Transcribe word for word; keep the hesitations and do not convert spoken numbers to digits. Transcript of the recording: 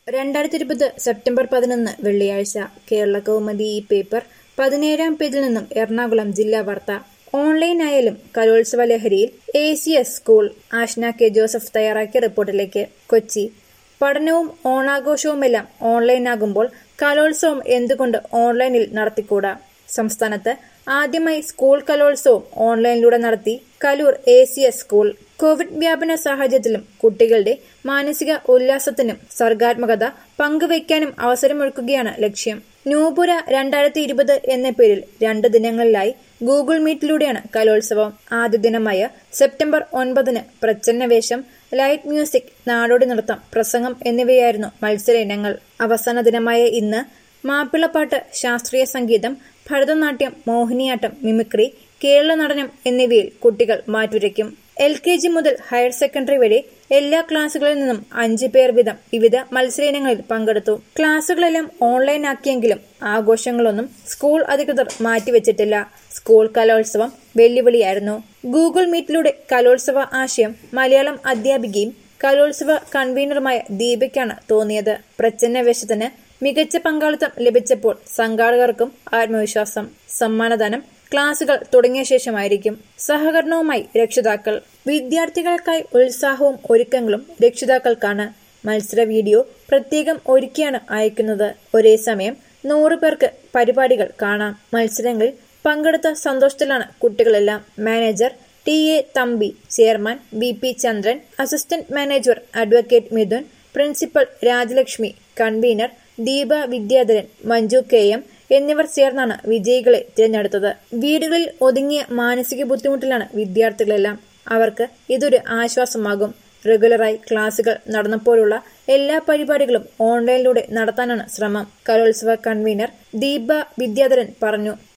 രണ്ടായിരത്തി ഇരുപത് സെപ്റ്റംബർ പതിനൊന്ന് വെള്ളിയാഴ്ച കേരള കൗമുദി ഈ പേപ്പർ പതിനേഴാം പേജിൽ നിന്നും എറണാകുളം ജില്ലാ വാർത്ത. ഓൺലൈനായാലും കലോത്സവ ലഹരിയിൽ A C S school. Ashna K Joseph തയ്യാറാക്കിയ റിപ്പോർട്ടിലേക്ക്. കൊച്ചി. പഠനവും ഓണാഘോഷവുമെല്ലാം ഓൺലൈനാകുമ്പോൾ കലോത്സവം എന്തുകൊണ്ട് ഓൺലൈനിൽ നടത്തിക്കൂടാ? സംസ്ഥാനത്ത് ആദ്യമായി സ്കൂൾ കലോത്സവം ഓൺലൈനിലൂടെ നടത്തി Kaloor A C S school. Covid വ്യാപന സാഹചര്യത്തിലും കുട്ടികളുടെ മാനസിക ഉല്ലാസത്തിനും സർഗാത്മകത പങ്കുവയ്ക്കാനും അവസരമൊരുക്കുകയാണ് ലക്ഷ്യം. നൂപുര രണ്ടായിരത്തി ഇരുപത് എന്ന പേരിൽ രണ്ട് ദിനങ്ങളിലായി ഗൂഗിൾ മീറ്റിലൂടെയാണ് കലോത്സവം. ആദ്യ ദിനമായ സെപ്റ്റംബർ ഒൻപതിന് പ്രച്ഛന്നവേഷം, ലൈറ്റ് മ്യൂസിക്, നാടോടി നൃത്തം, പ്രസംഗം എന്നിവയായിരുന്നു മത്സര ഇനങ്ങൾ. അവസാന ദിനമായ ഇന്ന് മാപ്പിളപ്പാട്ട്, ശാസ്ത്രീയ സംഗീതം, ഭരതനാട്യം, മോഹിനിയാട്ടം, മിമിക്രി, കേരള നടനം എന്നിവയിൽ കുട്ടികൾ മാറ്റുരയ്ക്കും. എൽ കെ ജി മുതൽ ഹയർ സെക്കൻഡറി വരെ എല്ലാ ക്ലാസുകളിൽ നിന്നും അഞ്ചു പേർ വീതം വിവിധ മത്സര ഇനങ്ങളിൽ പങ്കെടുത്തു. ക്ലാസുകളെല്ലാം ഓൺലൈനാക്കിയെങ്കിലും ആഘോഷങ്ങളൊന്നും സ്കൂൾ അധികൃതർ മാറ്റിവെച്ചിട്ടില്ല. സ്കൂൾ കലോത്സവം വെല്ലുവിളിയായിരുന്നു. ഗൂഗിൾ മീറ്റിലൂടെ കലോത്സവ ആശയം മലയാളം അധ്യാപികയും കലോത്സവ കൺവീനറുമായ ദീപയ്ക്കാണ് തോന്നിയത്. പ്രച്ഛന്നവേഷത്തിന് മികച്ച പങ്കാളിത്തം ലഭിച്ചപ്പോൾ സംഘാടകർക്കും ആത്മവിശ്വാസം. സമ്മാനദാനം ക്ലാസുകൾ തുടങ്ങിയ ശേഷമായിരിക്കും. സഹകരണവുമായി രക്ഷിതാക്കൾ. വിദ്യാർത്ഥികൾക്കായി ഉത്സാഹവും ഒരുക്കങ്ങളും രക്ഷിതാക്കൾക്കാണ്. മത്സര വീഡിയോ പ്രത്യേകം ഒരുക്കിയാണ് അയക്കുന്നത്. ഒരേ സമയം നൂറ് പേർക്ക് പരിപാടികൾ കാണാം. മത്സരങ്ങളിൽ പങ്കെടുത്ത സന്തോഷത്തിലാണ് കുട്ടികളെല്ലാം. Manager T A Thampi, chairman V P Chandran, assistant manager advocate Mithun, principal Rajalakshmi, convener Deepa Vidyadharan, Manju K M എന്നിവർ ചേർന്നാണ് വിജയികളെ തിരഞ്ഞെടുത്തത്. വീടുകളിൽ ഒതുങ്ങിയ മാനസിക ബുദ്ധിമുട്ടിലാണ് വിദ്യാർത്ഥികളെല്ലാം. അവർക്ക് ഇതൊരു ആശ്വാസമാകും. റെഗുലറായി ക്ലാസുകൾ നടന്നപ്പോഴുള്ള എല്ലാ പരിപാടികളും ഓൺലൈനിലൂടെ നടത്താനാണ് ശ്രമം. കലോത്സവ കൺവീനർ ദീപ വിദ്യാധരൻ പറഞ്ഞു.